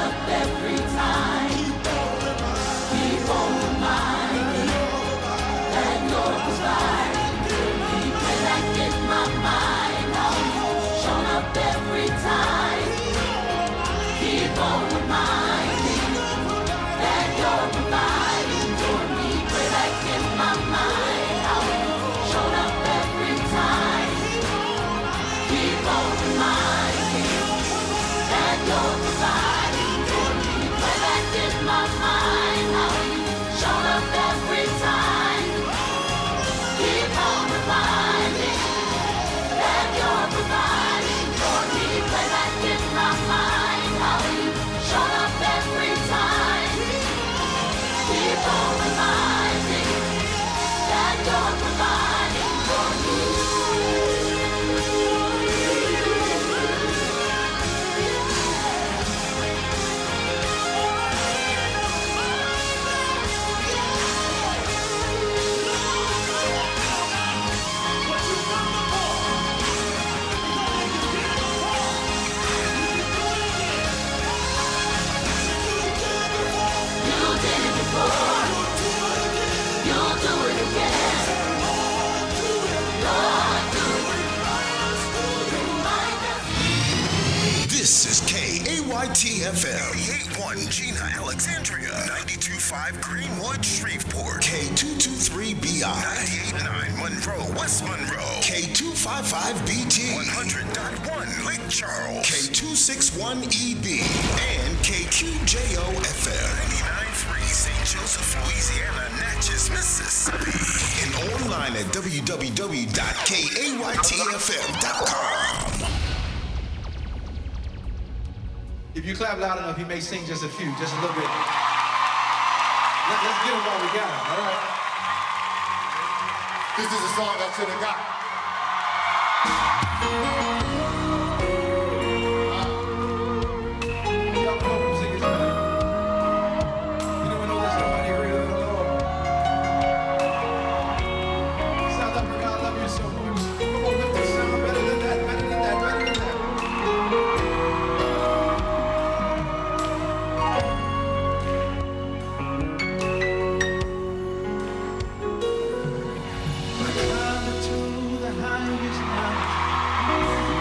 This is KAYT-FM, 88.1 Gina, Alexandria, 92.5 Greenwood, Shreveport, K223BI, 98.9 Monroe, West Monroe, K255BT, 100.1 Lake Charles, K261EB, and KQJO-FM, 99.3 St. Joseph, Louisiana, Natchez, Mississippi, and online at www.kaytfm.com. If you clap loud enough, he may sing just a few, just a little bit. Let's get him while we got him, all right? This is a song I should have got. Y'all know him sing it tonight. Anyone know this? Nobody heard it at all. South Africa, I love you so much. Come on, lift this sound better than that, better than that, better than that. To the highest mountain.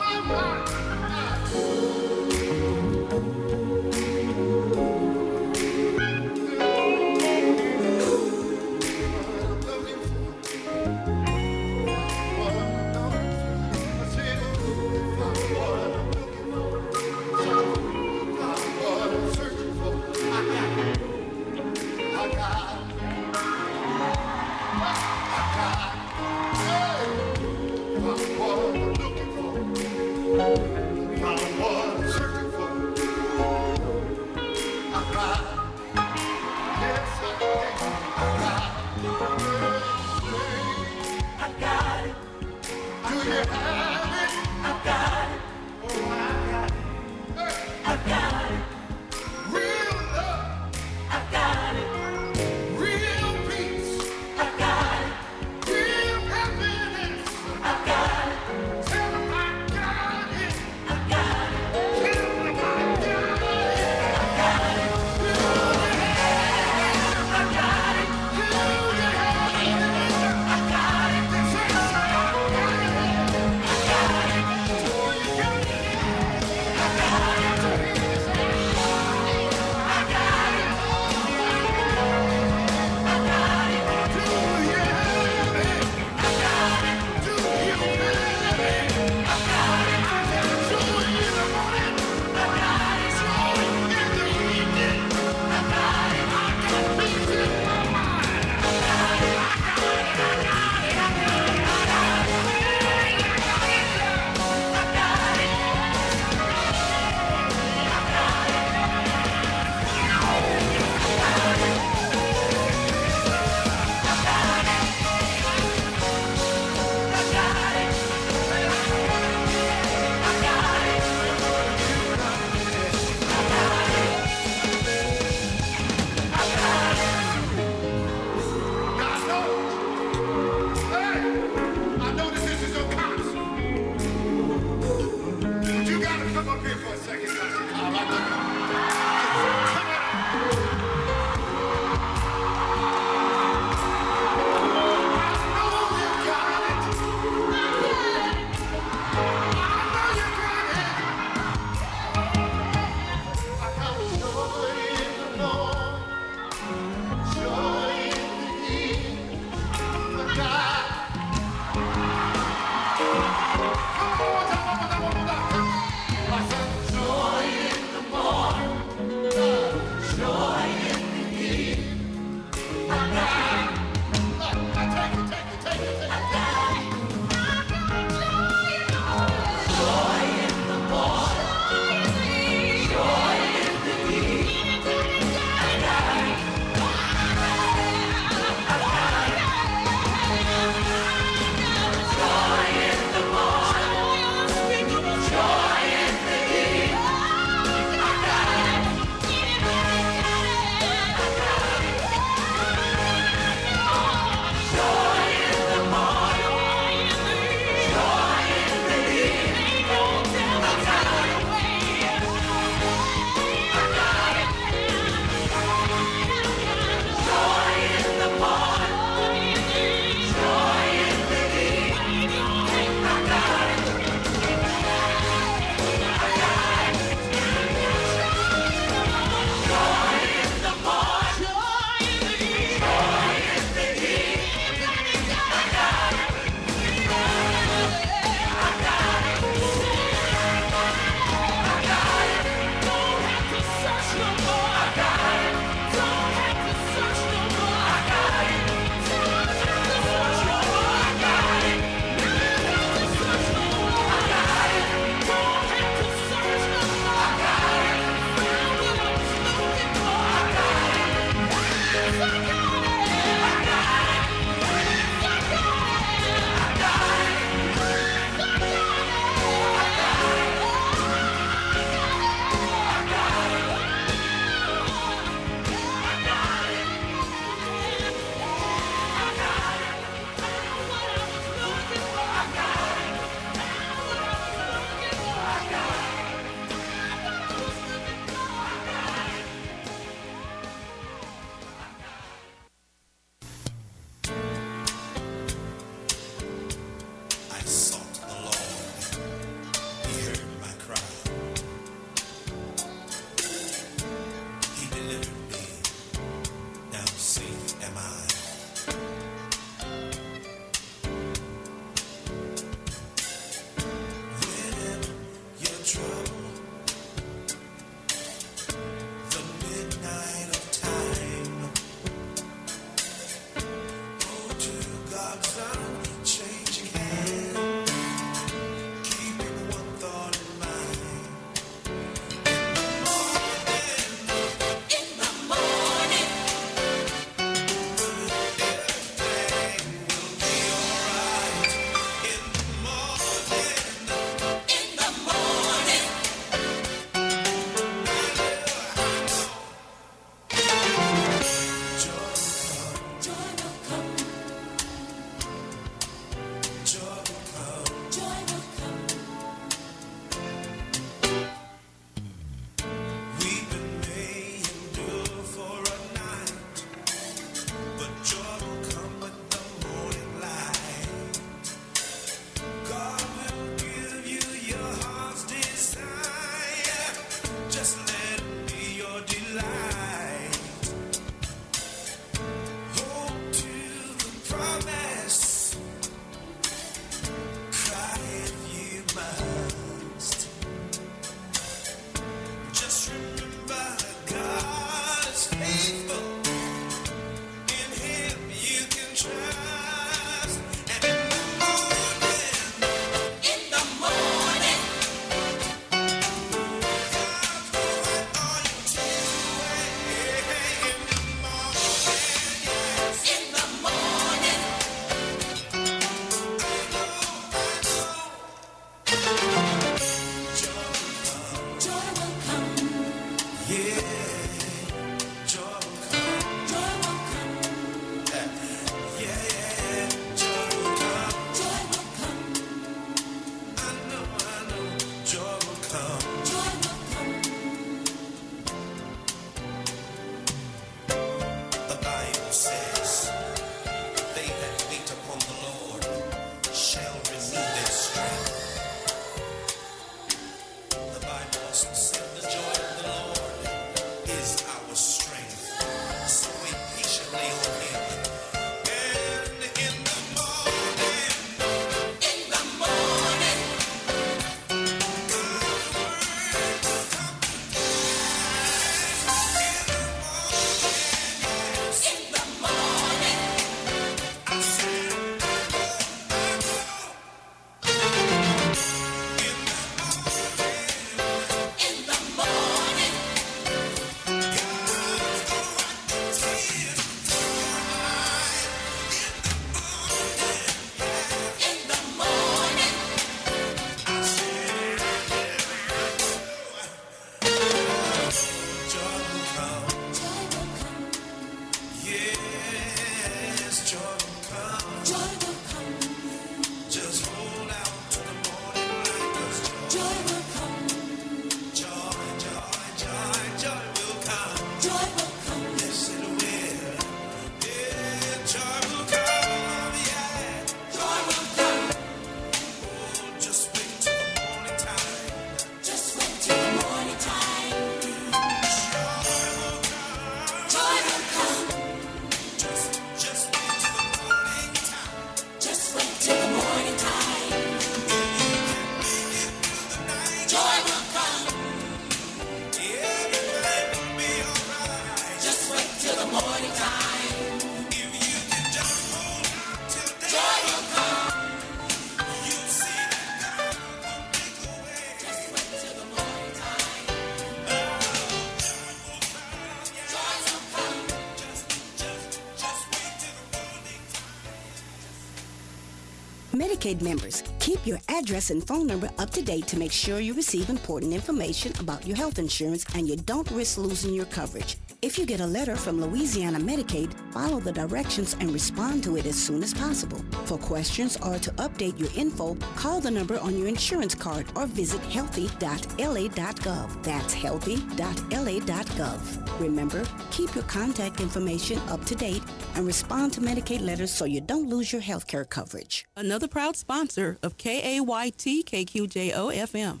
Medicaid members, keep your address and phone number up to date to make sure you receive important information about your health insurance and you don't risk losing your coverage. If you get a letter from Louisiana Medicaid, follow the directions and respond to it as soon as possible. For questions or to update your info, call the number on your insurance card or visit healthy.la.gov. That's healthy.la.gov. Remember, keep your contact information up to date and respond to Medicaid letters so you don't lose your health care coverage. Another proud sponsor of KAYT KQJO FM.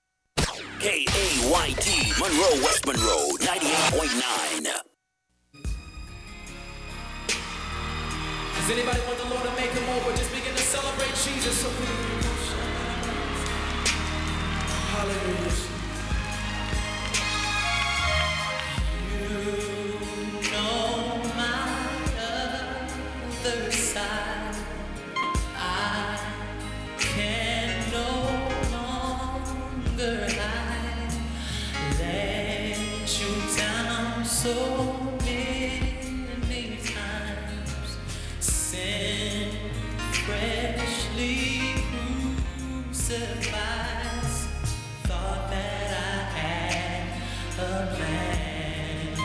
KAYT, Monroe, West Monroe, 98.9. Does anybody want the Lord to make him over? Just begin to celebrate Jesus. So hallelujah. You know my other side. I can no longer hide. Let you down so many times. Sin freshly crucifies. Thought that I had a plan.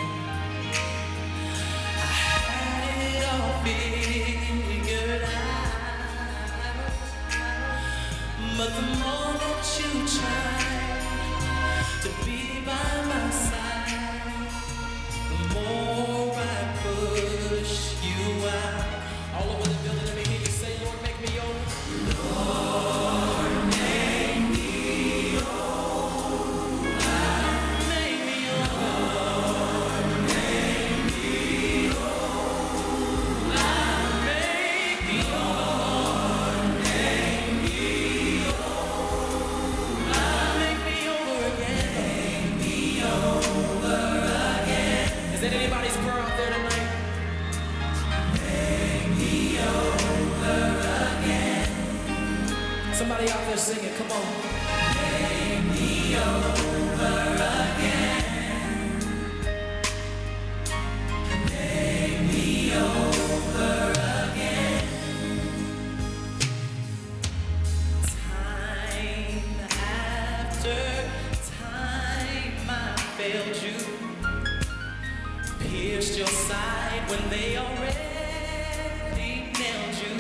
I had it all figured out. But the more that you try to be by my side, the more I push you out. All over the building, let me hear you say, Lord, make me over. Lord, make me over. Make me over. Lord, make me over. Make me over. Make me over. Make me over again. Make me over again. Is that anybody's prayer out there tonight? Somebody out there singing, come on. Make me over again. Make me over again. Time after time I failed you. Pierced your side when they already nailed you.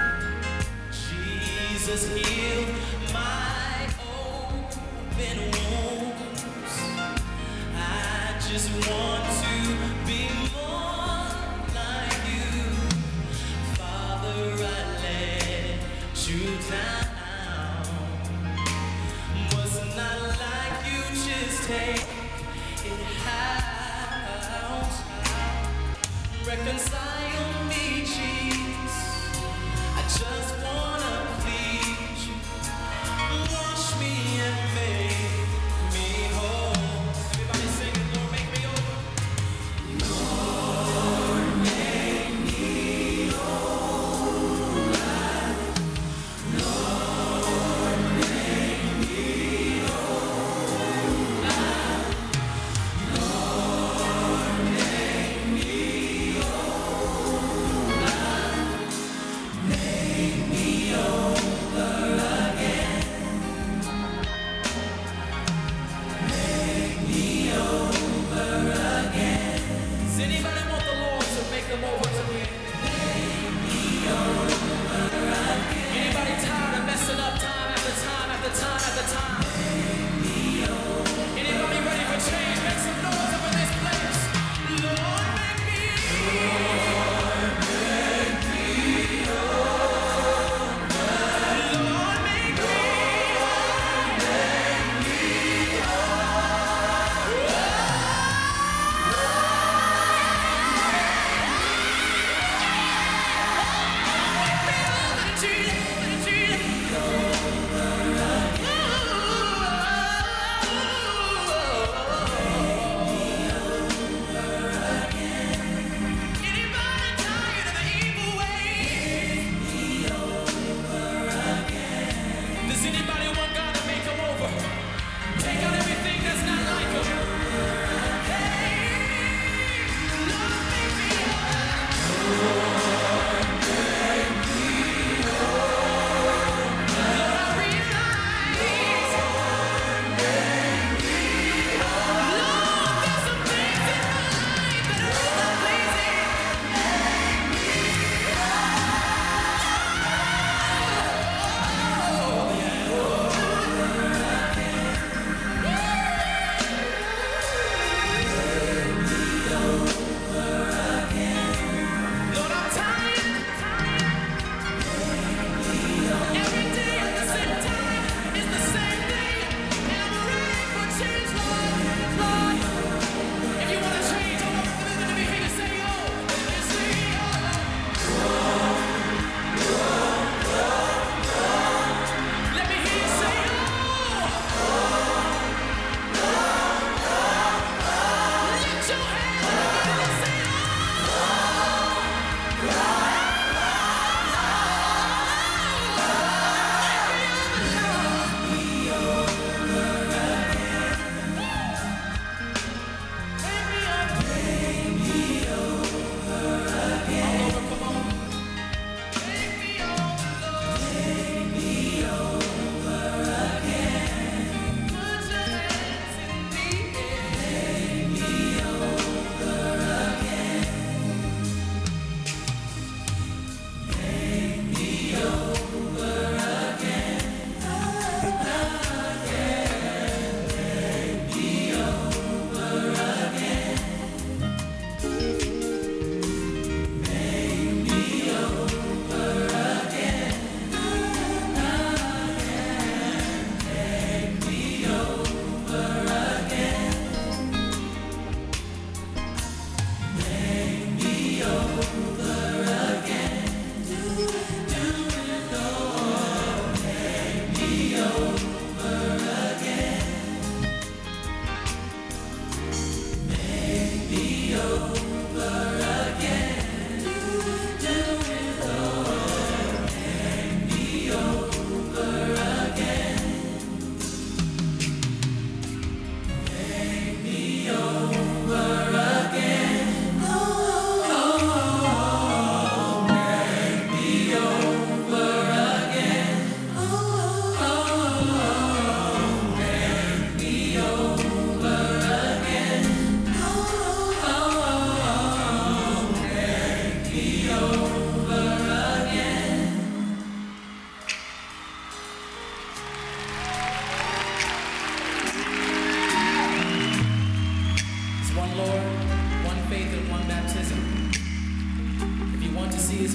Jesus healed my open wounds. I just want to be more like you. Father, I let you down. Was not like you, just take it out. Reconcile me, Jesus. I just wanna please you. Wash me and make me whole. Everybody singing, Lord, make me over. Lord, make me over. Lord, make me over. Lord, make me over.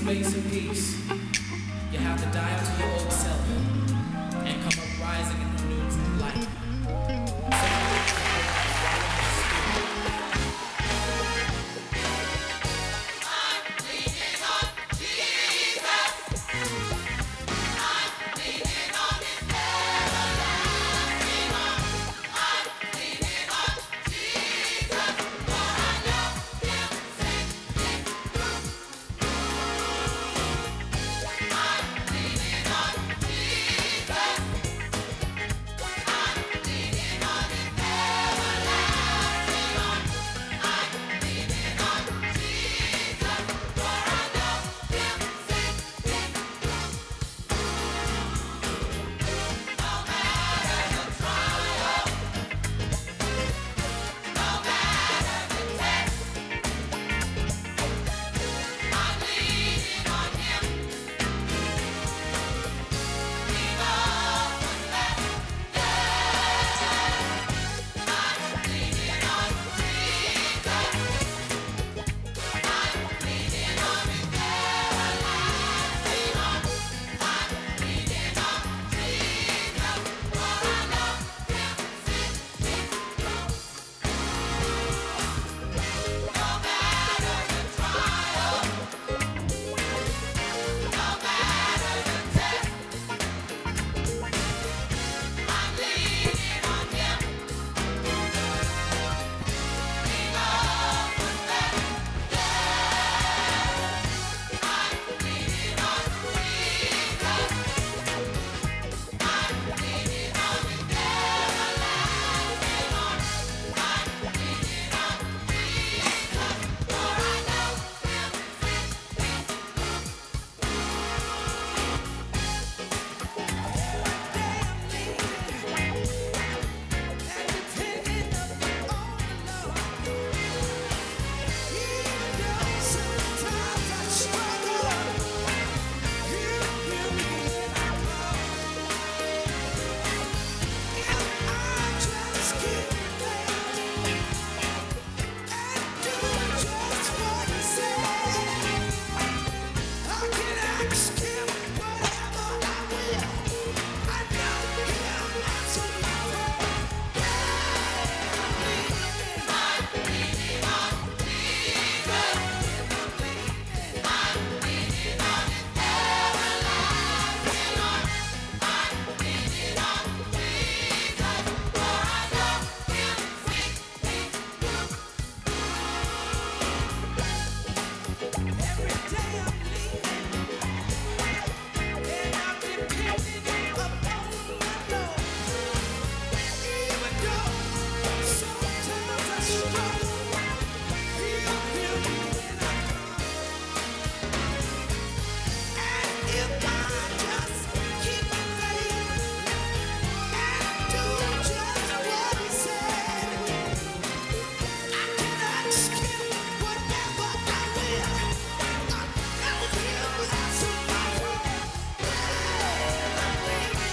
space, and peace.